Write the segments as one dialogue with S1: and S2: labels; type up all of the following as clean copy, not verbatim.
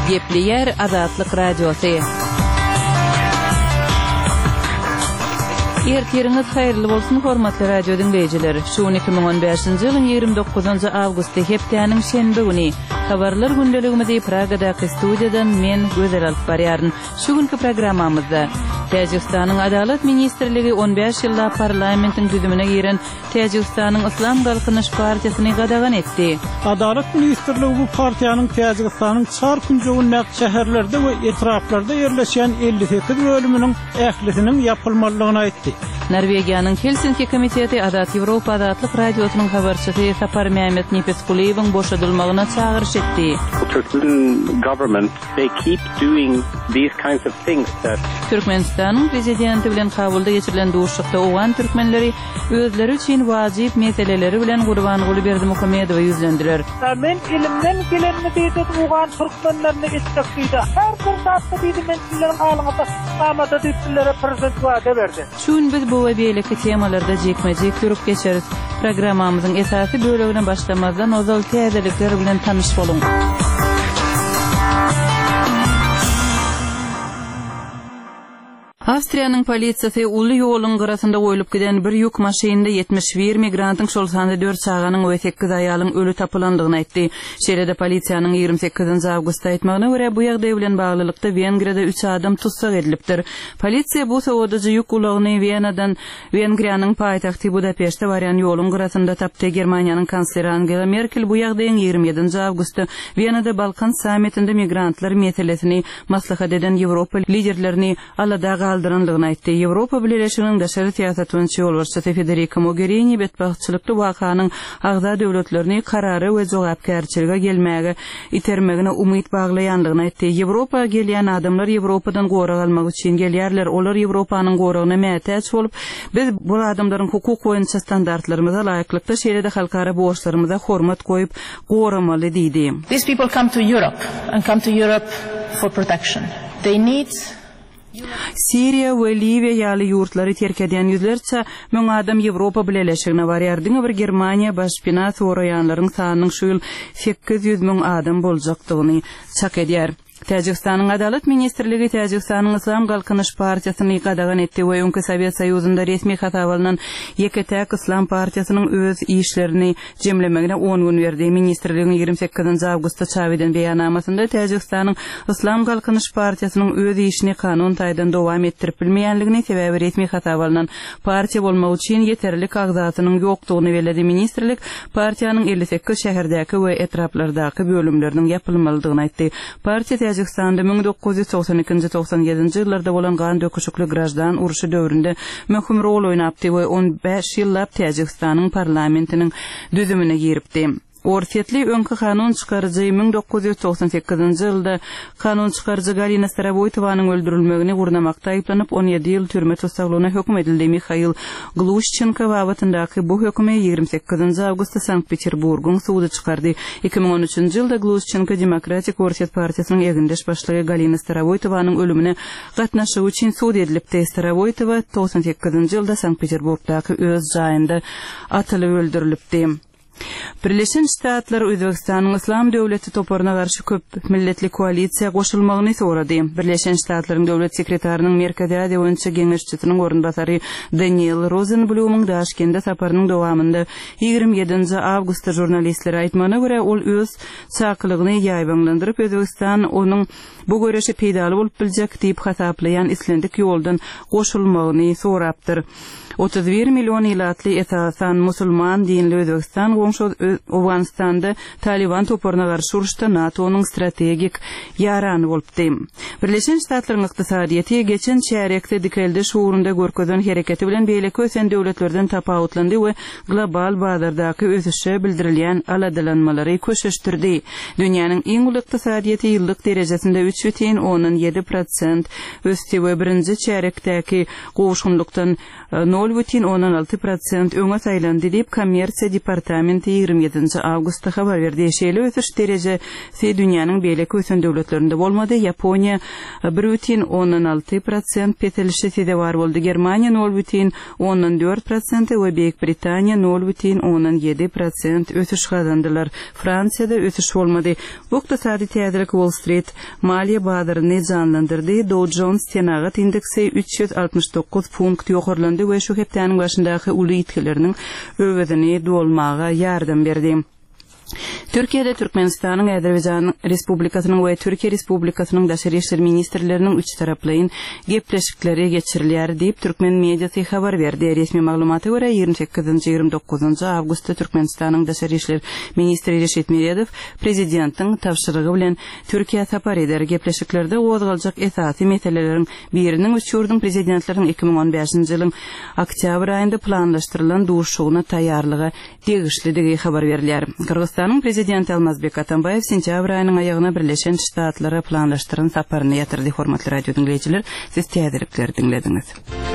S1: Gepli Azatlyk Radiosu. Ertiriniz hayırlı bolsun hormatly radio dinleyijileri. Şu 2015-nji ýylyň 29-njy awgusty hepdeniň şenbe güni habarlar gündeligimizde Pragadaky studiýadan men Gözel alyp barýaryn. Şu günkü programmamyzda Täjikistanyň Adalet Ministrligi 15 ýylda parlamentiň düzümine giren Täjikistanyň Islam Galkynyş partiýasyny gadagan etdi.
S2: Adalet Ministrligi bu partiýanyň Täjikistanyň çar künjogyny şäherlerde we etraflarda ýerleşen 58 bölüminiň ählisiniň yapylmalygyny aýtdy.
S1: Norwegiýanyň Helsinki komiteti Adat Ýewropa Adatlyk radiosynyň habarçysy Sapar Mehmet Nefeskuliýewiň boşadylmagyna çağırış etdi.
S3: Turkmen government, they keep doing these kinds of things that
S1: Türkmenistanyň prezidenti bilen kabulda geçirilen duşlukda owan türkmenleri özleri üçin wajyp meseleleri bilen Gurban Gulyberdimuhammedow ýüzlendiler.
S2: Men ilimden gelenini diýip owan türkmenlerini istekdi. Her bir zatda diýdim men sizleriň alyňyzda amada diýipler prezident wada berdi.
S1: Şun biz bu we beýleki temalarda jekmejek görüp geçeriz. Programmamyzyň esasy bölegine başlamazdan ozal täzelikler bilen tanyş boluň. Awstriýanyň polisiýasy uly ýoluň garasynda goýulyp giden bir ýük maşynynda 71 migrantyň şol sany 4 çağanyň we 8 aýalyň ölü tapylandygyny aýtdy. Şeýle-de polisiýanyň 28 awgustda aýtmagyna görä bu ýagdaý bilen baglylykda Wengriýada 3 adam tutsak edilipdir. Polisiýa bu sowadagy ýük ulagyny Wienadan Wengriýanyň paýtagty Budapeşte barýan ýoluň garasynda tapdy. Germaniýanyň kansleri Angela Merkel bu ýagdaýyň 27 awgustda Wienada Balkan sammitinde migrantlar meselesini maslahat eden Ýewropa liderlerini alada aldyranlygyny aýtdy. Ýewropa Birleşiginiň daşary siýasat ýolbaşçysy Federica Mogherini betbaxtçylykly wakanyň agza döwletlerini karary we jogapkärçilige gelmäge itermegine umyt baglaýanlygyny aýtdy. Ýewropa gelýän adamlar Ýewropadan gora galmak üçin gelýärler. Olar Ýewropanyň goragyna mätäç bolup, biz bu adamlaryň hukuk boýunça standartlarymyza laýyklykda şeýle-de halkara borçlarymyza hormat goýup goramaly diýdi.
S4: These people come to Europe and come to Europe for protection. They need
S1: Siriya we Libiya ýaly ýurtlary terk edýän ýüzlerçe müň adam Ýewropa bileşigine barýar. Diňe bir Germaniýa başpina soraýanlaryň sanynyň şu ýyl 800 000 adam boljakdygyny çak edýär. Täjikistanyň Adalet Ministrligi Täjikistanyň Islam Galkynyş partiýasyny gadagan etdi we öňkü Sowet Soýuzynda resmi hatawalynan Ýeketäk Islam partiýasynyň öz işlerini jemlemegine 10 gün berdi. Ministrligiň 28 awgustda çap eden beýanamasynda Täjikistanyň Islam Galkynyş partiýasynyň öz işini kanun taýdan dowam etdirip bilmeýänligini sebäbi resmi hatawalynan partiýa bolmak üçin ýeterlik agzatynyň ýokdugyny bellädi. Ministrlik partiýanyň 58 şäherdäki we etraplardaky bölümleriniň ýapylmalydygyny aýtdy. Partiýa Täjikistanda 1992-97 ýyllarda bolan gan döküşikli grajdan uruşy döwründe möhüm rol oýnapdy we 15 ýyllap Täjikistanyň parlamentiniň düzümine giripdi. Orsetli öňkü kanun çykarjy 1998 ýylda kanun çykarjy Galina Starovoytowanyň öldürilmegini gurnamakda aýplanyp 17 ýyl türme tutsaklygyna hökm edildi. Mikhail Glushchenko wagtyndaky bu hökmi 28 awgustda Sankt-Peterburgyň sudy çykardy. 2013 ýylda Glushchenko Demokratik Orset partiýasynyň egindeş başlygy Galina Starovoytowanyň ölümine gatnaşygy üçin sudy edilipdi. Starovoytowa 98 ýylda Sankt-Peterburgdaky öz jaýynda atylyp öldürilipdi. Birleşen Ştatlar Özbekistanyň Islam döwleti toparyna garşy köp milletli koalisiýa goşulmagyny sorady. Birleşen Ştatlaryň döwlet sekretarıynyň Merkezi Aziýa boýunça geňeşçisiniň orunbasary Daniel Rosenblum'yň Daşkentde saparynyň dowamında 27 awgustda jurnalistlere aýtmagyna görä ol öz çaklygyny ýaýbanlandyryp Özbekistan onuň bu göreşe peýdaly bolup biljek diýip hasaplayan islendik ýoldan goşulmagyny sorapdyr. 31 milyon ilatli esasan musulman dinli Özbekistan Awganistanda Taliban toparyna garşy uruşda NATO'nyň strategik ýarany bolupdy. Birleşen Ştatlaryň ykdysadyýaty geçen çärekde dikelde şuurunda görkezden hereketi bilen beýleki ösen döwletlerden tapawutlandy we global bazardaky ösüşe bildirilýän aladalanmalary köşeşdirdi. Dünýäniň iň uly ykdysadyýaty ýyllyk derejesinde 3,17% ösdi we birinji çärekdäki gowuşgunlukdan 0,16% öňe saýlandy diýip Kommersiýa departamenti 27 awgustda habar berdi. Şeýle ötüş derejesi dünýäniň beýleki ösen döwletlerinde bolmady. Yaponiýa 1,16% petelişide bar boldy. Germaniýa 0,14% we Büyük Britaniýa 0,17% ötüş kazandylar. Fransiyada ötüş bolmady. Bu ykdysady täzelik Wall Street maliýe bazaryny canlandyrdy. Dow Jones Tenagat indeksi 369 punkt ýokarlandy we şu hepdeniň başyndaky uly itkileriniň öwedini dolmaga ýardam berdi. Türkiýede Türkmenistanyň, Azerbaýjan Respublikasynyň we Türkiýe Respublikasynyň daşary işler ministrleriniň üç taraplyň gepleşikleri geçirilýär diýip Türkmen mediasy habar berdi. Resmi maglumata görä 28-29 awgustda Türkmenistanyň daşary işler ministri Reşit Meredow prezidentiň tapşyrygy bilen Türkiýe sapar eder. Gepleşiklerde gozgaljak esasy meseleleriň biriniň uçurdyň prezidentleriň 2015-nji ýylyň oktyabr aýynda planlaşdyrylan duşugyna taýýarlygy degişlidigi habar berilýär. Kırgızstanın prezidenti Almazbek Atambayev sentyabr ayının ayağına Birleşen Ştatlara planlaştıran saparını yatırdı. Hormatly radio dinleyijiler, siz täzelikleri dinlediniz.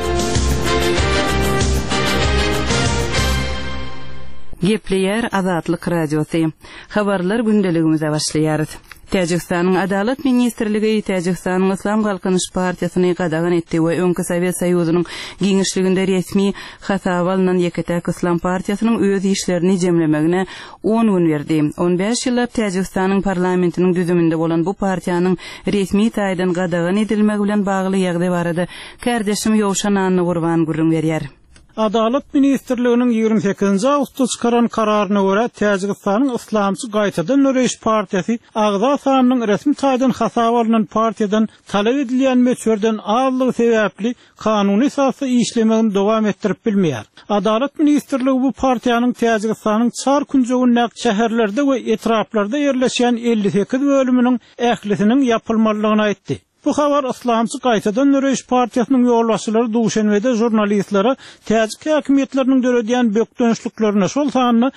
S1: Gepleýär Azatlyk radiosi. Habarlar gündeligimize başlaýar. Täjikistanyň Adalet ministrligi Täjikistanyň Islam Galkynyş partiýasyny gadagan etdi we öňkü Sowet Soýuzynyň giňişliginde resmi hasaba alynan Ýeketäk Islam partiýasynyň öz işlerini jemlemegine 10 gün berdi. 15 ýyllap Täjikistanyň parlamentiniň düzüminde bolan bu partiýanyň resmi taýdan gadagan edilmegi bilen bagly ýagdaý barada kardeşim Ýowşan Anny Gurban gurrun berýär.
S2: Adalet Ministrliğinin 28 Ağustos çıkaran kararına göre Täjikistanyň Islamçy Gaýtadan Nöreýiş partiýasy agza sanynyň resmi taýdan hasaba alynan partiýadan talap edilýän meçherden azlygy sebäpli kanuny esasy işlemegini dowam etdirip bilmeýär. Adalet Ministrligi bu partiýanyň Täjikistanyň çar künjogynyň şäherlerde we etraplarda ýerleşýän 58 bölüminiň ählisiniň yapylmalygyny aýtdy. Bu habar Islamçy Gaýtadan Nöreýiş partiýasynyň ýolbaşçylary Duşanbede jurnalistlere täzik häkimetleriniň döredýän bökdönçlüklerine şol sanyny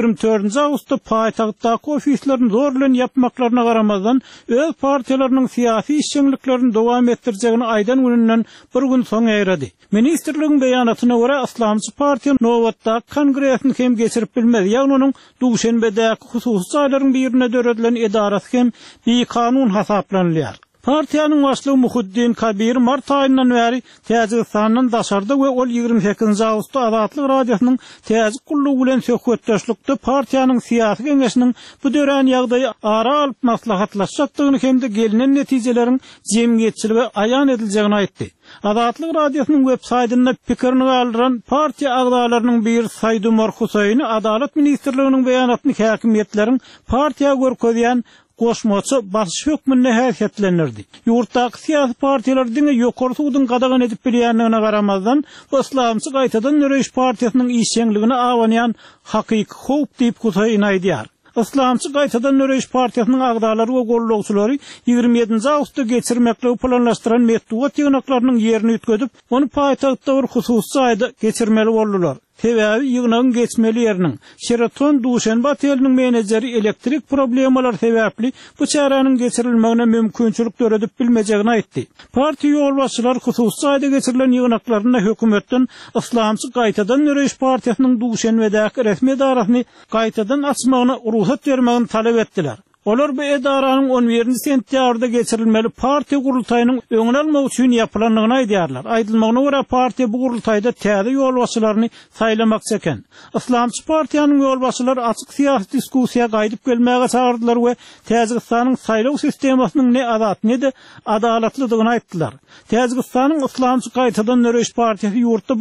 S2: 24 awgustda paýtagtdaky ofislerini zor bilen ýapmaklaryna garamazdan öz partiýalarynyň syýasy işçiliklerini dowam etdirjegini aýdan gününden bir gün soň eýredi. Ministrligiň beýanatyna görä Islamçy partiýa nowatda kongresini hem geçirip bilmedi. Ýagny onuň Duşanbedäki hususy saýlaryň birine döredilen edarasy hem bir kanun hasaplanýar. Partiýanyň başlygy Muhuddin Kabir mart aýyndan bäri Täjikistanyň daşarda we ol 28 awgustda Azatlyk radiosynyň täzik gullugy bilen söhbetdeşlikde partiýanyň syýasy geňeşiniň bu dören ýagdaýy ara alyp maslahatlaşjakdygyny hem de gelinen netijelerin jemgyýetçiligi aýan ediljegini aýtdy. Azatlyk radiosynyň web saýtyna pikirini galdyran partiýa agdalarynyň bir Saýdumar Husaýny Adalet ministrliginiň beýanatyny häkimetleriň partiýa görkezýän Koşmaçı baş hökmünde häsiýetlenirdi. Ýurtdaky syýasy partiýalar diňe ýokary suwdyň gadagan edip bilýänligine garamazdan, Islamçy Gaýtadan Nöreýiş partiýasynyň işçiligine awanýan hakyky howp diýip Husaýn aýdýar. Islamçy Gaýtadan Nöreýiş partiýasynyň agdalary we gollugçylary 27 awgustda geçirmekle planlaşdyran medeniýet ýygnaklarynyň ýerini ütküdip, onu paýtagtda bir hususy aýda geçirmeli boldular. Sebäbi ýygnagyň geçmeli ýeriniň Şeraton Duşanbe oteliniň menejeri elektrik problemalar sebäpli bu çäranyň geçirilmegine mümkinçilik döredip bilmejegini aýtdy. Partiýa ýolbaşçylary hususy aýda geçirilen ýygnaklaryna hökümetden Islamçy Gaýtadan Nöreýiş partiýasynyň Duşanbedäki resmi edarasyny gaýtadan açmagyna ruhsat bermegini talap etdiler. Olar bu edaranyň 11 sentýabrda geçirilmeli partiýa gurultaýynyň öňüne almak üçin ýapylandygyny aýdýarlar. Aýdylmagyna görä partiýa bu gurultaýda täze ýolbaşçylaryny saýlamakça eken. Islamçy partiýanyň ýolbaşçylary açyk syýasy diskussiýa gaýdyp gelmäge çağırdylar we Täjikistanyň saýlaw sistemasynyň ne azat ne de adalatlydygyny aýtdylar. Täjikistanyň Islamçy Gaýtadan Nöreýiş partiýasy ýurtda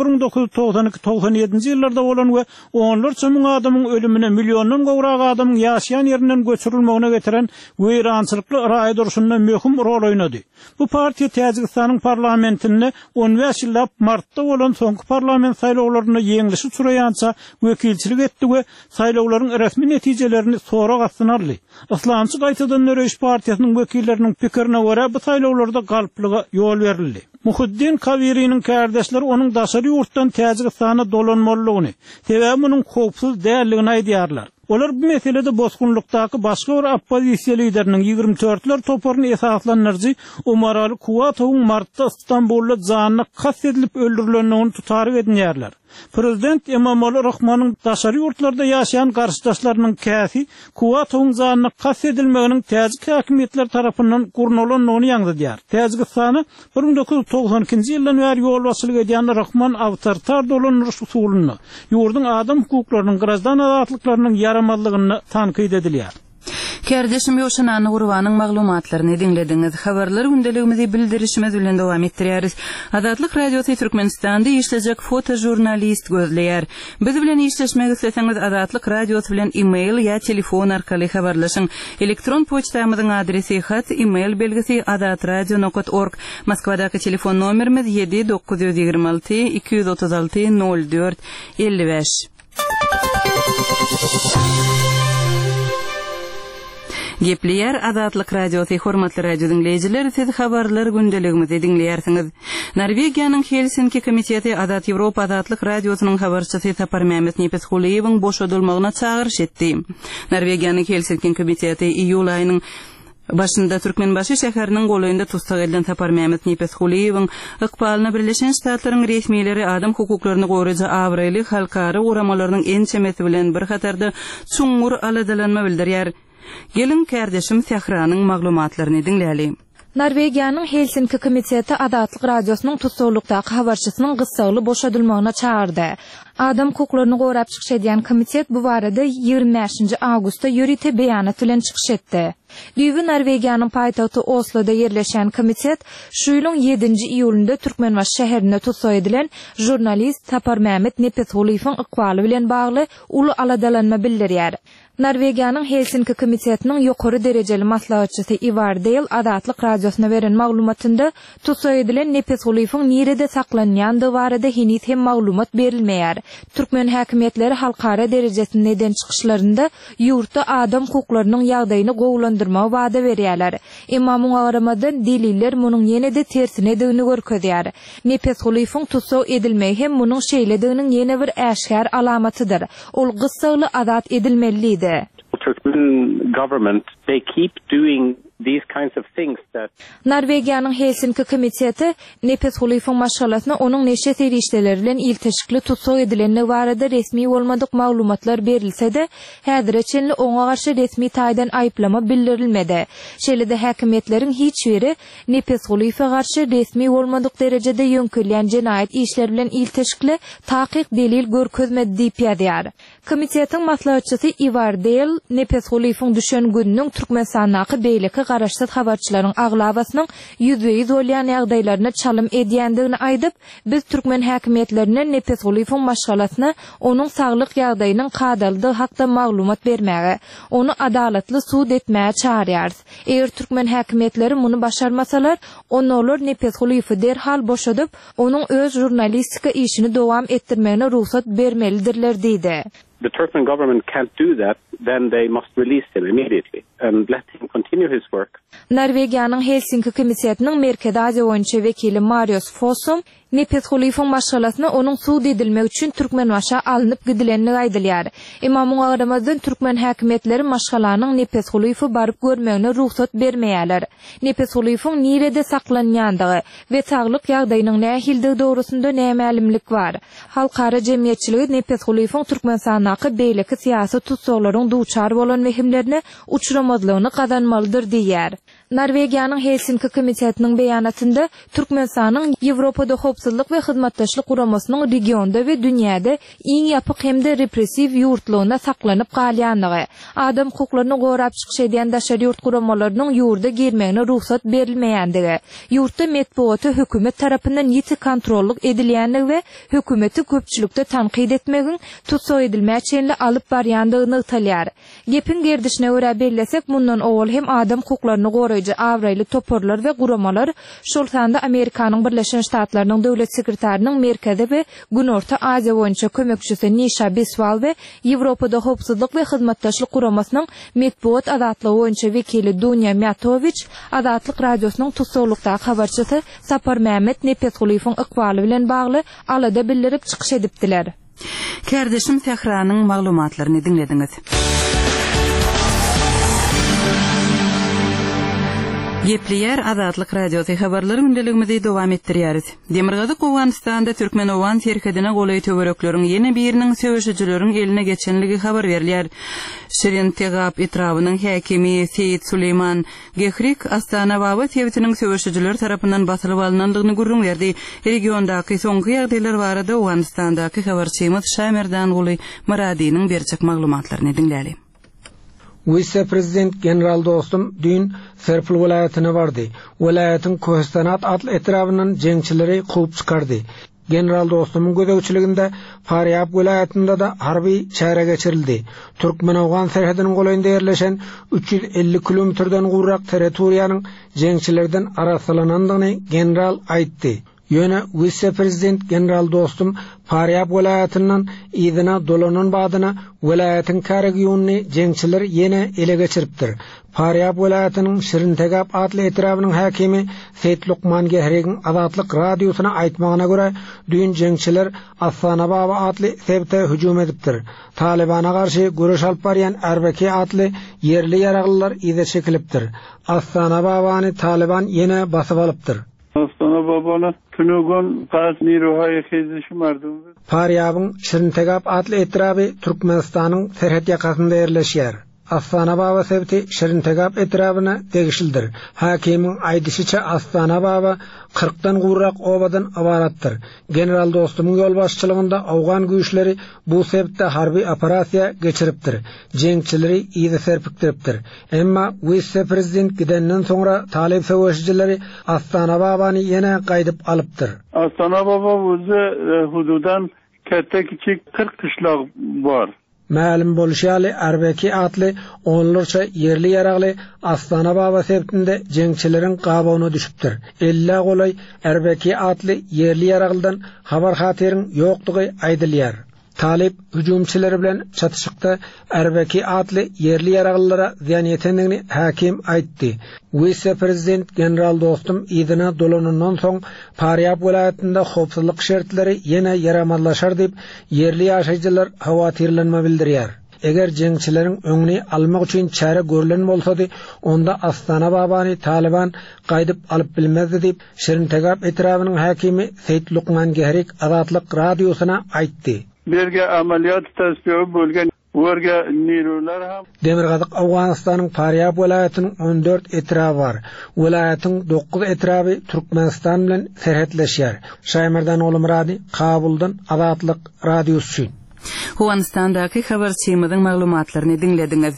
S2: 1992-97 ýyllarda bolan we onlarça müň adamyň ölümine, milyondan gowrak adamyň ýaşaýan ýerinden göçürilmegine getiren weýrançylykly raýa duruşunda möhüm rol oýnady. Bu partiýa Täjikistanyň parlamentinde 15 ýyllap martda bolan soňky parlament saýlawlaryna ýeňilişi suraýança wekilçilik etdi we saýlawlaryň resmi netijelerini sonra gatnarly. Islamçy Gaýtadan Nöreýiş partiýasynyň wekilleriniň pikirine görä bu saýlawlarda galplyga ýol berildi. Muhuddin Kabiriniň kardeşleri onuň daşary ýurtdan Täjikistana dolanmalygyny, sebäbi onuň howpsuz dälligini aýdýarlar. Olar bu meselede bozgunlukdaki başka bir opposisiya liderinin 24'ler toporunu esaslanırcı Umar Ali Kuvatov'un Mart'ta İstanbul'da canına kastedilip öldürülenini tutarı edinýärler. Prezident Emomali Rahman'ın daşary ýurtlarda ýaşaýan garşydaşlarynyň käsi Kuwatov'un zanyna kastedilmeginiň täzik häkimetler tarapyndan gurnulanmagyny ýaňdydýar. Täzikistany 1992-nji ýyldan bäri ýol başlyk edýän Rahman awtoritar dolanýaş usulyny, ýurdun adam hukuklarynyň, grazdan azatlyklarynyň ýaramadlygyny tankyd edilýär.
S1: Kardeşim Yoşanany Gurbanyň maglumatlaryny dinlediňiz. Habarlar gündeligimizi bildirişimiz bilen dowam etdirýäris. Adatlyk radiosy Türkmenistanda işlejek fotojurnalist gözleýär. Biz bilen işleşmek isleseňiz Adatlyk radiosy bilen e-mail ýa telefon arkaly habarlaşyň. Elektron poçtamyzyň adresi hat e-mail belgisi adatradio.org. Moskwadaky telefon nomerimiz 7-926 236 04 55. Gepleyer Adatlyk radiosy hormatly radio dinleyijiler, siz habarlar gündeligimizi dinleýärsiňiz. Norwegiýanyň Helsinki komiteti Adat Ýewropa Adatlyk radiosynyň habarçysy Sapar Mehmet Nepethuliýewiň boşadylmagyna çağırış etdi. Norwegiýanyň Helsinki komiteti iýul aýynyň başynda Türkmenbaşy şäheriniň goýunda tutsak edilen Sapar Mehmet Nepethuliýewiň ykbalyna Birleşen Ştatlaryň resmiýetleri adam hukuklaryny goýryjy awraýly halkary uramalarynyň en çemeti bilen bir hatarda çuňur aladalanma bildirýär. Gelin kardeşim Sehranyň maglumatlaryny dinläli.
S5: Norwegiýanyň Helsinki komiteti Adatlyk radiosynyň tutsaglykdaky habarçysynyň gyssaly boşadylmagyna çağırdy. Adam hukuklaryny gorap çykyş edýän komitet bu barada 25 awgustda ýörite beýanat bilen çykyş etdi. Düýbi Norwegiýanyň paýtagty Osloda ýerleşen komitet şu ýylyň 7-nji iýulynda Türkmenbaş şäherinde tutsak edilen jurnalist Sapar Mehmet Nepethuliýewiň ykbaly bilen bagly uly aladalanma bildirýär. Norwegiýanyň Helsinki komitetiniň ýokary derejeli maslahatçysy Ivar Dale Adatlyk radiosyna beren maglumatynda tutsak edilen Nepethuliýewiň nirede saklanýandygy barada henüz hem maglumat berilmeýär. Türkmen häkimetleri halkara derejesinde eden çykyşlarynda ýurtda adam hukuklarynyň ýagdaýyny gowlandyrmagy wada berýärler. Emma muňa garamadan deliller munyň ýene-de tersine edýäni görkezýär. Nepethuliýewiň tutsak edilmegi hem munyň şeýlediginiň ýene bir äşkär alamatydyr. Ol gyssaly azat edilmelidir.
S3: Turkmen government, they keep doing these kinds of things that
S5: Norwegiýanyň Helsinki komiteti Nepethuliýewiň maşgalatyna onuň neşe serişdeleri bilen ilteşikli tutsak edilenleri barada resmi bolmadyk maglumatlar berilse-de, häzirçe oňa garşy resmi taýdan aýyplama bildirilmedi. Şeýle-de häkimetleriň hiç biri Nepethuliýewe garşy resmi bolmadyk derejede ýönkülýän jenaýat işleri bilen ilteşikli takyk delil görkezmedi diýip ýazýar. Komitetiň maslahatçysy Ivar Dale Nepethuliýewiň düşen gününiň Türkmenistanaky beýleki garaşsat habarçylaryň aglabasynyň ýüzbeýiz bolýan ýagdaýlaryna çalym edýändigini aýdyp, biz türkmen häkimetlerine Nepethuliýewiň maşgalatyny onuň saglyk ýagdaýynyň kadalydygy hakda maglumat bermäge, onu adalatly suud etmäge çağırýarys. Eger türkmen häkimetleri muny başarmasalar, onlar Nepethuliýewi derhal boşadyp, onuň öz jurnalistika işini dowam etdirmegine ruhsat bermelidirler diýdi.
S3: the Turkmen government can't do that, then they must release him immediately and let him continue his work.
S5: Norwegiýanyň Helsinki komitetining Merkezi Aziýa boýunça vekili Marius Fossum Nepethuliýewiň maşgalatyna onuň suud edilmegi üçin Türkmenbaşa alınıp gidilenligi aýdylýar. Emma muňa garamadan Türkmen häkimetleri maşgalanyň Nepethuliýewi baryp görmegine ruhsat bermeýärler. Nepethuliýewiň nirede saklanýandygy we saglyk ýagdaýynyň nähildigi dogrusynda nämälimlik bar. Halkara jemgyýetçiligi Nepethuliýewiň Türkmenistanaky beýleki syýasy tutsaklaryň duçar bolan wehimlerine uçramadlygyny gazanmalydyr diýär. Norwegiýanyň Helsinki komitetining beýanatynda Türkmenistanyň Ýewropada howpsuzlyk we hyzmatdaşlyk guramasynyň regionda we dünýäde iň ýapyk hemde repressiw ýurtlugyna saklanyp galýandygy, adam hukuklaryny gorap çykyş edýän daşary ýurt guramalarynyň ýurda girmegine ruhsat berilmeýändigi, ýurtda medeniýeti hökümet tarapyndan ýeti kontrollyk edilýändigi we hökümeti köpçülükde tanqid etmegiň tutsak edilmäçenli alyp barýandygyny ýytalýar. Gepin gerdişine görä bellesek, mundan owal hem adam hukuklaryny goraýjy awraýly toporlar we guramalar şol sanda Amerikanyň Birleşen Ştatlarynyň döwlet sekretarynyn Merkezi we Günorta Aziýa boýunça kömekçisi Nisha Biswal we Ýewropada howpsuzlyk we hyzmatdaşlyk guramasynyň medeniýet azatlygy boýunça wekili Dunya Miatovic Adatlyk radiosynyň tutsaglykdaky habarçysy Sapar Mehmet Nepethuliýewiň ykbaly bilen bagly alada bildirip çykyş edipdiler.
S1: Kardeşim Fehra'nın maglumatlaryny dinlediňiz. Gepleyer Azatlyk radiosy habarlary gündeligimizi dowam etdirýäris. Demirgazyk Owganystanda Türkmenowan terkedine goly töwerekleriň ýene biriniň söwüşçileriň eline geçenligi habar berilýär. Şirin Tegap etrawynyň häkimi Seyit Suleyman Gehrik Astana Baba tewitiniň söwüşçiler tarapyndan basylyp alynandygyny gurrun berdi. Regiondaky soňky ýagdaýlar barada Owganystandaky habarçymyz Şamerdan Guly Muradiýanyň berjek maglumatlaryny dinläli.
S6: Vice-Prezident General Dostum dün Serpil vilayetine vardı. Vilayetin Kohistanat adlı etrafından jengçileri kuvup çıkardı. General Dostum'un gödevçiliginde Faryab vilayetinde de harbi çare geçirildi. Türkmen-Awgan serhedinin golayında yerleşen 350 kilometrden gurrak territoriyanın jengçilerden arasalanandığını general aytdı. Yöne Vice-Prezident General Dostum Faryab vilayetinden idina dolanın badına vilayetin karagiyonunu jengçiler yine ele geçiripdir. Faryab vilayetinin Şirin Tegap adlı etrafının hakimi Seyit Lukman Gehrik'in Azatlyk radiosuna aytmağına göre dün jengçiler Astana Baba adlı sebte hücum edipdir. Talibana karşı görüş alıp barýan Erbeki adlı yerli yaraglylar ide çekilipdir. Astana Baba'ny Taliban yine basyp alypdyr.
S7: Astana Baba'na tünügon qasni ruhaya kezişi mardım.
S6: Faryab'ın Şirin Tegap adlı etrafı Türkmenistan'ın serhet yakasında yerleşýär. Astana Baba sebti Şirin Tegap etrafına degişildir. Hakimin aýdysyça Astana Baba 40'dan gurrak obadan abaratdır. General Dostum'un yol başçılığında Awgan güýçleri bu sebte harbi operasiýa geçiripdir. Jengçileri ýygy serpikdiripdir. Emma Vice-Prezident gidenden sonra talip söwüşçileri Astana Baba'ny ýene gaýdyp alypdyr.
S7: Astana Baba özü hududan katta kiçik 40 kışlak var.
S6: Ma'lum bolýaly Erbeki adly onlarça yerli yaragly Astana Baba sebtinde jengçilerin gabagyna düşüpdir. Ella golay Erbeki adly yerli yaraglydan habar hatyryň ýokdugy aýdylýar. Talip hüjumçileri bilen çatışykda Erbeki adly yerli yaraglylara ziyan ýetendigini hakim aýtdy. Vice-Prezident General Dostum idina dolanyndan soň Faryab vilayetinde howpsuzlyk şertleri ýene ýaramadlaşar diýip yerli ýaşaýjylar hawatyrlanma bildirýär. Eger jengçilerin öňüni almak üçin çare görülen bolsady, onda Astana Baba'ny Taliban gaýdyp alyp bilmezdi diýip Şirin Tegap etrawynyň hakimi Seyit Lukman Gehrik Azatlyk radiosuna aýtdy.
S7: Berge ameliyat tasbihi bölgen Warga nirular ham
S6: Demirgazyk Awganystanyň Faryab vilayetiniň 14 etrafy var. Vilayetin 9 etrafy Türkmenistan bilen serhetleşýär. Şaýmerdan Guly Murady, Kabuldan Azatlyk radiosy.
S1: Owganystandaky habarçymyzyň maglumatlaryny dinlediňiz.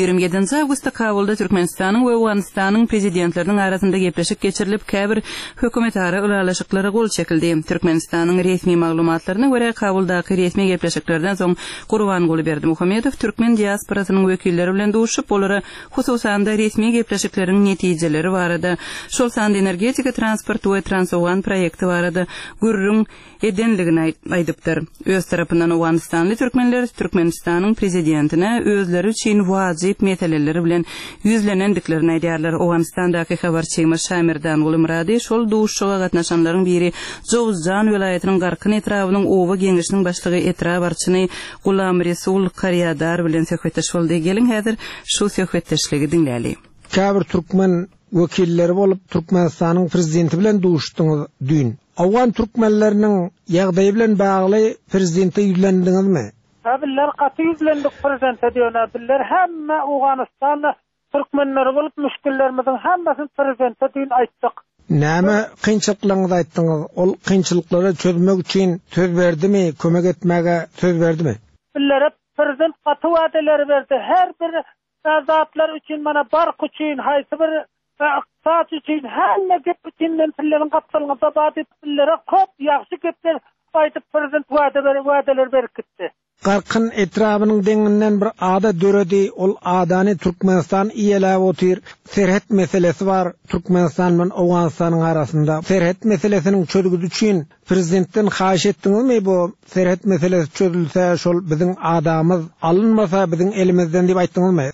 S1: 27 Awgustda Kabulda Türkmenistanyň we Owganystanyň prezidentleriniň arasynda gepleşik geçirilip, käbir hökümet-ara ulalaşyklary gol çekildi. Türkmenistanyň resmi maglumatlaryna görä Kabuldaky resmi gepleşiklerden soň Gurbanguly Berdimuhammedow Türkmen diasporasynyň wekilleri bilen duşup, olary hususan da resmi gepleşikleriň netijeleri barada, şol sanda energetika, transport we Trans-Owgan proýekti barada gurrun edenligini aýdypdyr. Öz tarapyndan Owganystanly türkmenler Türkmenistanyň prezidentine özleri üçin wajyp meseleleri bilen yüzlenendiklerini aýdýarlar. Owganystandaky habarçymyz Şamerdan Guly Murady şol duşuşga gatnaşanlaryň biri Jowzjan vilayetiniň Garkyn etrawynyň Owa geňişiniň başlygy etrap barçyny Gulam Resul Qaryadar bilen söhbetdeş boldy. Gelin häzir şu söhbetdeşligi dinläli.
S6: Käbir türkmen wekilleri bolup Türkmenistanyň prezidenti bilen duşdyňyz dün. Awgan türkmenleriniň ýagdaýy bilen bagly prezidente ýüzlendiňizmi?
S2: Biller katı yüzlendik prezidente diýýär. Biller hemme Awganystanda türkmenleri bolup müşkillerimizin hemmesini prezidente diýip aýtdyk.
S6: Näme kynçylyklaryňyzy aýtdyňyz? Ol kynçylyklary çözmek üçin söz berdimi, kömek etmäge söz berdimi?
S2: Biller prezident katı wadalar berdi. Her bir azatlar üçin, mana bark üçin, haýsy bir iqtisat üçin, hemme gep üçin billerin gatnaşygyna badyp billere köp ýaxşy gepler aýdyp prezident wadalar berip gitdi.
S6: Garkyn etrawynyň deňinden bir ada döredi, ol adany Türkmenistan iýelä otyr. Serhet meselesi var Türkmenistan bilen Awganystanyň arasynda. Serhet meselesiniň çözgüdü üçin prezidentden haýyş etdiňizmi? Bu serhet meselesi çözülse, şol biziň adamyz alınmasa biziň elimizden diýip aýtdyňyzmy?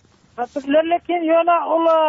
S2: Lekin ýöne ola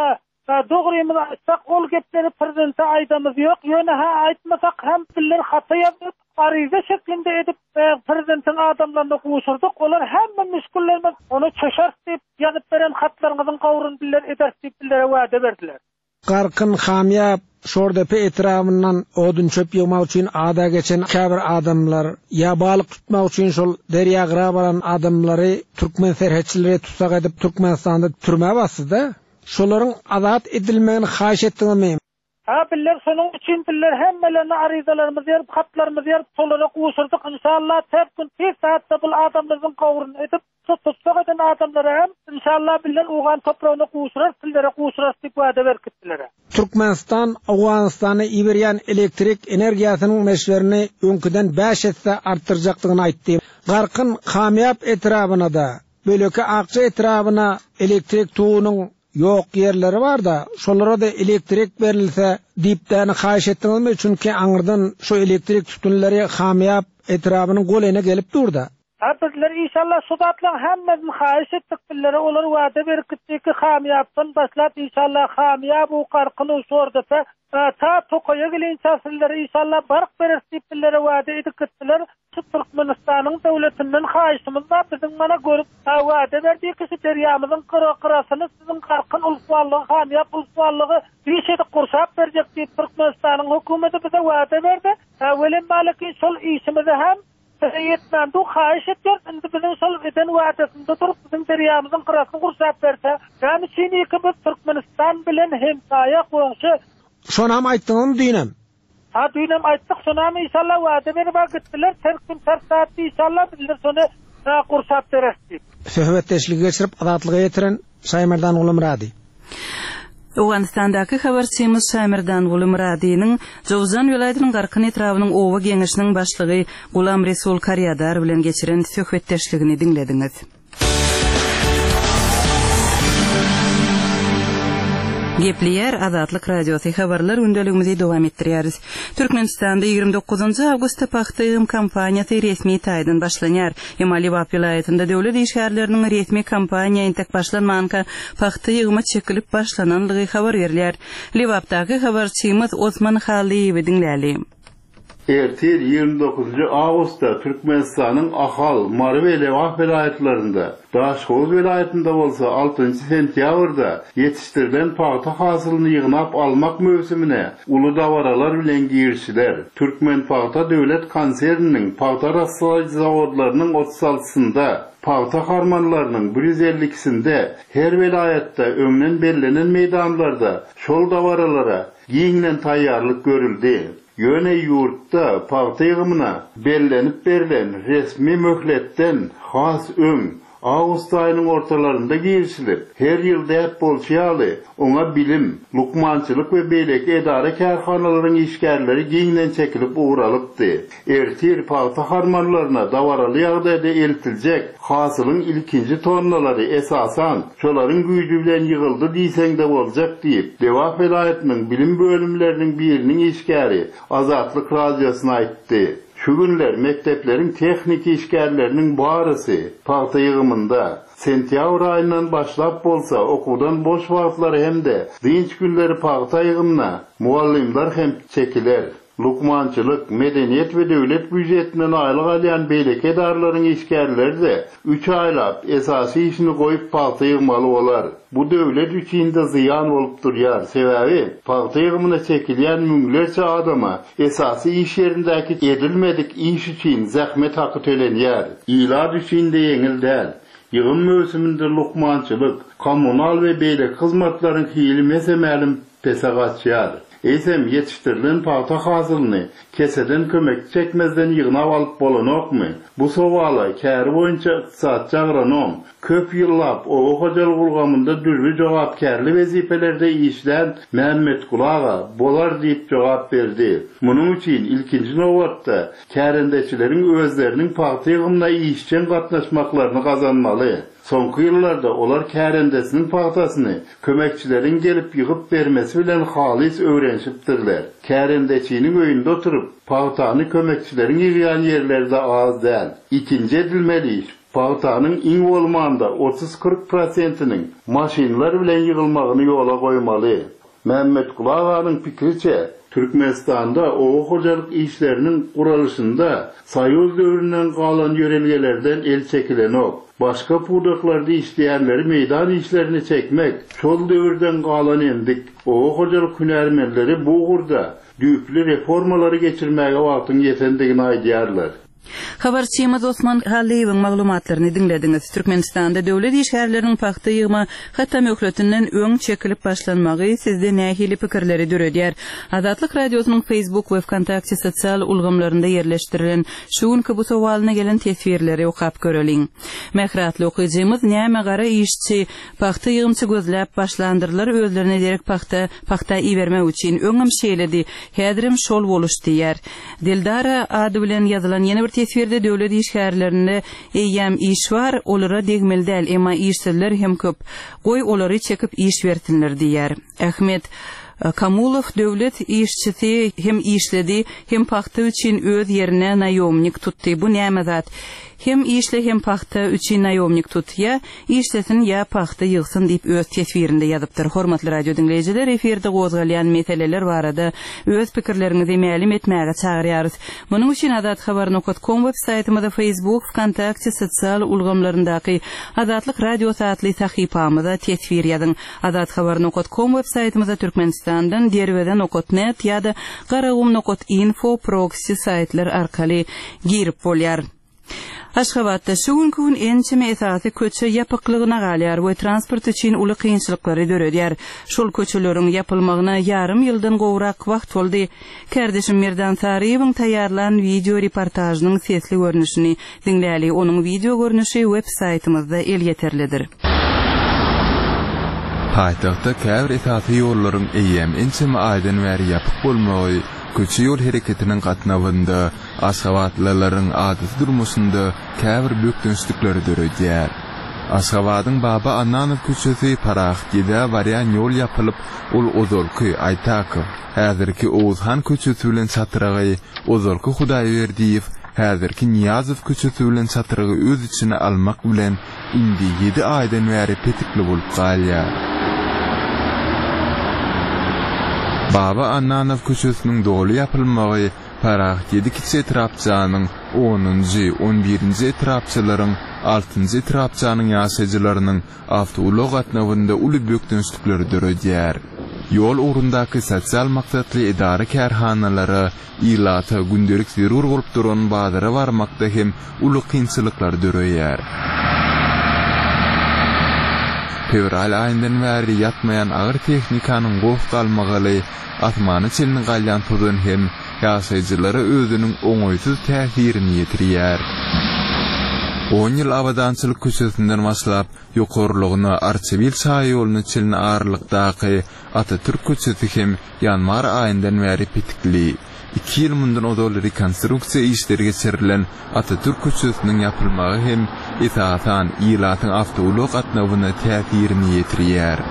S2: dogrymy aýtsak, ol gepleri prezidente aýdymyz ýok. Ýöne aýtmasak hem biller hata ýazyp
S8: ariza şeklinde edip prezidentin adamlarına kusurdık. Olar hemme müşküllerine onu çöşert deyip yazıp veren hatlarınızın kavurun biller eder deyip billere vade verdiler.
S6: Qarqın Xamyab şordepe etrafından odun çöp yığmak üçün ada geçen kabir adamlar ya balık tutmak üçün şol derya qırabaran adamları Türkmen serhetçileri tutsak edip Türkmenistan'da türme basıdı. Şoların azat edilmegini xahiş etdiňizmi?
S8: Biller sonun için biller hemmelerine arizalarımızı yarıp hatlarımızı yarıp solara kusurdık. İnşallah tep gün bir saatte bu adamlarımızın kavurunu edip tutsak eden adamlara hem inşallah biller uğan toprağına kusurar, sillere kusurar deyip vade verkittilere.
S6: Türkmenistan, Afganistan'a iberiyan elektrik energiyasının meşlerini önküden 5 etse arttıracaktığını aytdı. Qarqın Xamyab etrafına da, bölöke Akça etrafına elektrik tuğunun yok yerleri var da, şolara da elektrik verilse dipdäni xahiş etdiňizmi? Çünki aňyrdan şu elektrik tutunları Xamyab etrafının golene gelip durda.
S8: Bizler inşallah sudatlan hemmesini xahiş etdik billere. Olar vade berkitdi ki Xamyabdan başlat inşallah Xamyab u Qarqyny sorda ta Tokoya gelinçe sizlere inşallah barq berer deyip billere vade edip gittiler. Türkmenistan'ın devletinden xahişimiz var. Bizim mana görüp vade verdiği kişi deryamızın qırasını sizin Qarqyn ulsuallığı, Xamyab ulsuallığı bir şeyde kursap verecek deyip Türkmenistan'ın hükümeti bize vade verdi. Velin malikin sol işimizi hem yetmem du xahiş ediyor. Şimdi bizim sol eden vadesinde durup bizim deryamızın qırasını kursap verse. Yani şimdi biz Türkmenistan bilen hemsaya komşu.
S6: Şonam aytdyňymy düýnem.
S8: Düýnem aytdyk, şonam inşallah vade berip gitdiler. Terkin saatde inşallah bizler şonu kursap bererdik.
S6: Söhbetdeşlik geçirip azatlyga getiren Şaymerdan Ulumradi.
S1: Awganistandaky habarçymyz Şaymerdan Ulumradynyň Jowzan welaýatynyň Qarqyn etrawynyň owa geňişiniň başlygy Gulam Resul Karyadar bilen geçiren söhbetdeşligini dinlediňiz. Gepleyer Azatlyk radiosi habarlar gündeligimizi dowam etdirýäris. Türkmenistanda 29 awgustda paxta ýygym kampanýasy resmi taýdan başlanýar. Liwap vilaýatynda döwlet işgärleriniň resmi kampaniýa intek başlanmanka paxta ýygymy çekilip başlananlygy habar berilýär. Liwapdaky habarçymyz Osman Haliýew dinläli.
S9: Ertir 29 Ağustos'ta Türkmenistan'ın Ahal, Marı ve Lewap vilayetlerinde, Daşkoz vilayetinde olsa 6. sentyavrda yetiştirilen paxta hasılını yığınap almak mövsümüne ulu davaralar bilen girişiler. Türkmen Paxta Dövlet Konserninin paxta rastlayıcı zavodlarının 36'sında paxta harmanlarının 152'sinde her vilayette ömnen bellenen meydanlarda şol davaralara giyilen tayyarlık görüldü. Yöne yurtta paxta ýygymyna bellenip berilen resmi möhletden has öň Ağustos ayının ortalarında girişilip, her ýylda hep bolşýaly, ona bilim, lukmançylyk we beýleki edara kärhanalaryň işgärleri giňden çekilip uğralypdy. Ertir paxta harmanlaryna dawaraly ýagdaýda eltiljek hasylyň ilkinji tonnalary esasan şolaryň güýjü bilen ýygyldy diýseň-de boljak diýip, Lewap vilayatynyň bilim bölümleriniň biriniň işgäri Azatlyk radiosyna aýtdy. Şu günler mekteplerin teknik işgärlerinin barysy paxta ýygymynda sentyabr ayından başlap bolsa okudan boş wagtlary hemde dinç günleri paxta ýygymyna muallimler hem çekiler. Lukmançylyk, medeniýet we döwlet büdjetinden aýlyk alýan beýleki edarlaryň işgärleri de 3 aýlap esasy işini goýup paxta ýygmaly bolar. Bu döwlet üçin de ziyan bolup durýar. Sebäbi paxta ýygymyna çekilýän müňlerçe adama esasy iş ýerindäki edilmedik iş üçin zähmet haky tölenýär. Ilad üçin de ýeňil däl. Ýygym mövsüminde lukmançylyk, kommunal we beýleki hyzmatlaryň hilmese mälim pesagaçýar. Eýsem yetiştirilen paxta hasylyny keseden kömek çekmezden ýygnap alyp bolanokmy? Bu sowala käri boýunça ykdysatçy agronom köp ýyllap owa hojalyk ulgamynda düzgün jogapkärli wezipelerde işlän Mehmet Kulaga bolar diýip jogap berdi. Munyň üçin ilkinji nowatda kärendeçileriň özleriniň paxta ýygymyna işçen gatnaşmaklaryny gazanmaly. Soňky ýyllarda olar kärendesiniň paxtasyny kömekçilerin gelip ýygyp bermesi bilen halys öwrenşipdirler. Kärendeçiniň öýünde oturup paxtany kömekçilerin ýygýan ýerlerde az däl. Ikinji edilmeli iş paxtanyň iň bolmanda 30-40%-iniň maşinlar bilen ýygylmagyny ýola goýmaly. Mehmet Kulağan'ın fikriçe, Türkmenistan'da oğuk hocalık işlerinin kuruluşunda Soyuz dövründen kalan yörelgelerden el çekilen o. Başka purdaklarda işleyenleri meydan işlerini çekmek, şol dövrden kalan endik. Oğuk hocalık hünermenleri bu uğurda düplü reformaları geçirmeye vaktın yetendigini aydiyarlar.
S1: Habarçymyz Osman Haliýewiň maglumatlaryny dinlediniz. Türkmenistanda döwlet işgärleriniň paxta ýygymy hatda möhletinden öň çekilip başlanmagy sizde nähili pikirleri döredýär. Azatlyk radiosynyň Facebook we Wkontakte sosial ulgamlarynda ýerleşdirilen şuňky bu sowalyna gelen tesbirleri okap göreliň. Mehratly okyjymyz näme gara işçi paxta ýygymçy gözläp başlandyrlar özlerine derek paxta iýermek üçin öňüm şeýledi. Häzirim şol boluşdy diýär. Dildara ady bilen ýazylan ýene bir tesbirde döwlet işgärlerinde eýem iş bar, olara degmel däl, emma işçiler hem köp. Goý olary çekip iş bertinler diýär. Ahmet Kamulov döwlet işçisi hem işledi, hem paxta üçin öz ýerine naýomnik tutdy. Bu näme zat? Hem işle hem paxta üçin naýomnik tutýa, işlesin ýa paxta ýygsyn diýip öz tesbirinde ýazypdyr. Hormatly radio dinleýijiler, eferde gozgalýan meseleler barada öz pikirleriňizi mälim etmäge çagyrýarys. Munyň üçin adathabar.com web saýtymyzda, Facebook, Wkontakte sosial ulgamlaryndaky Azatlyk radio satly sahypamyzda tesbir ýazyň. Adathabar.com web saýtymyzda Türkmenistandan, derweden okotnet ýa-da garagum.info proxy saýtlar arkaly girip bolýar. Aşgabatda şuňky gün ençeme esasy köçe ýapyklygyna galýar we transport üçin uly kynçylyklary döredýär. Şol köçeleriň ýapylmagyna ýarym ýyldan gowrak wagt boldy. Kardeşim Mirdan Saryýewiň taýýarlan video reportajynyň sesli görnüşini dinläli. Onuň video görnüşi web saýtymyzda el ýeterlidir.
S10: Paýtagtda käbir esasy ýollaryň eýem ençeme aýdan bäri ýapyk bolmagy, köçe ýol hereketiniň gatnawynda Aşgabatlylaryň adysy durmuşynda käbir bökdünçlikleri döredýär. Aşgabatyň Baba Annanow köçesi Paraxtida barýan ýol ýapylyp, ol Ozolky, Aytakow, häzirki Owuzhan köçesi bilen çatyragy, Ozolky Hudaýberdiýew, häzirki Niýazow köçesi bilen çatyragy öz içine almak bilen indi 7 aýdan bäri petikli bolup galýar. Baba Annanow köçesiniň doly ýapylmagy Paraxtida kiçi etrapçanyň 10-njy, 11-nji etrapçylaryň 6-njy etrapçanyň ýaşaýjylarynyň awtolog gatnawynda uly bökdünçlikleri döredýär. Ýol urundaky sosial maksatly idara kärhanalary ýylata gündelik zerur bolup duran bazara barmakda hem uly kynçylyklar döredýär. Fevral aýyndan bäri ýatmaýan agyr tehnikanyň gowy galmagy atmany çelini galýan tuzun hem ýaşaýjylara özüniň oňoýsuz täsirini ýetirýär. 10 ýyl abadançylyk köçesinden başlap ýokarlygyna Arçebil çaý ýoluny çelini arlykdaky Atatürk köçesi hem ýanwar aýyndan bäri petikli. 2 ýyl mundan odol rekonstruksiýa işleri geçirilen Atatürk köçesiniň ýapylmagy hem esasan ýylatyň awtolog gatnawyna täsirini ýetirýär.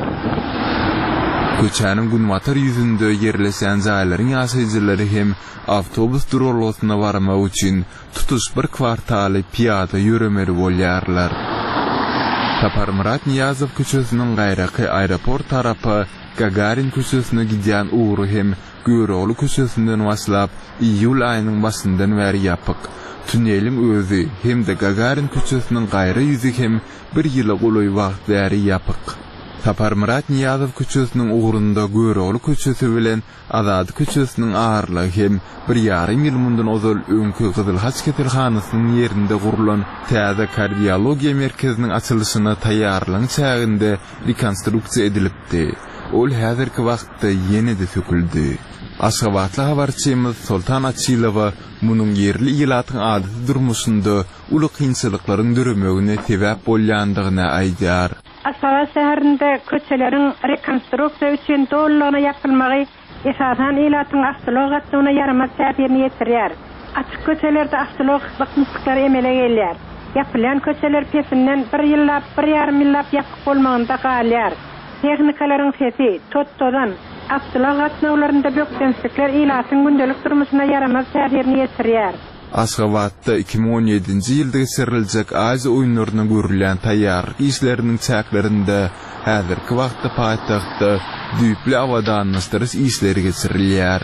S10: Köçäniň günwatar ýüzünde ýerleşen jaýlaryň ýaşaýjylary hem awtobus durulgysyna barmak üçin tutuş bir kwartaly piýada ýüremeli bolýarlar. Tapar Murat Niýazow köçesiniň gaýraky aeroport tarapy Gagarin köçesine gidýän uğru hem Göroğlu köçesinden başlap iýul aýynyň başyndan bäri ýapyk. Tüneliň özü hem de Gagarin köçesiniň gaýra ýüzi hem bir ýyla golaý wagt bäri ýapyk. Tapar Murat Niýazow köçesiniň uğrunda Göroğlu köçesi bilen Azad köçesiniň aýrlygy hem 1,5 ýyl mundan ozal öňkü Gyzylhaç ketelhanasynyň ýerinde gurulan täze kardiologiýa merkeziniň açylyşyna taýýarlyk çäginde rekonstruksiýa edilipdi. Ol häzirki wagtda ýene-de söküldi. Aşgabatly habarçymyz Sultan Açylowa munyň ýerli ýylatyň adysy durmuşynda uly kynçylyklaryň döremegine sebäp bolýandygyna aýdýar.
S11: Aşgabat şäherinde köçeleriň rekonstruksiýa üçin dolanyna ýapylmagy esasan ýylatyň awtolog gatnawyna ýaramaz täsirini ýetirýär. Açyk köçelerde awtolog bakmyslyklar emele gelýär. Ýapylan köçeler pesinden 1 ýyllap, 1,5 ýyllap ýapyk bolmagynda galýar. Tehnikalaryň sesi tottodan awtolog gatnawlarynda bökdünçlikler ýylatyň gündelik durmuşyna ýaramaz täsirini ýetirýär.
S10: Aşgabatda 2017-nji ýylda geçiriljek Aziýa oýunlaryna görülen taýýarlyk işleriniň çäklerinde häzirki wagtda paýtagtda düýpli awadanlaşdyryş işleri geçirilýär.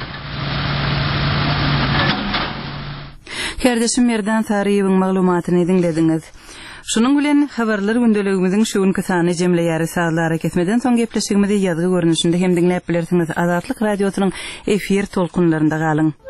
S1: Kardeşim Merdan Sariýewiň maglumatyny dinlediňiz. Şunun bilen habarlar gündeligimiziň şu günkü sany jemleýäri saatlara kesmeden soň gepleşigimizi ýazgy görnüşinde hem dinläp bilersiňiz. Azatlyk radiosynyň efir tolkunlarynda galyň.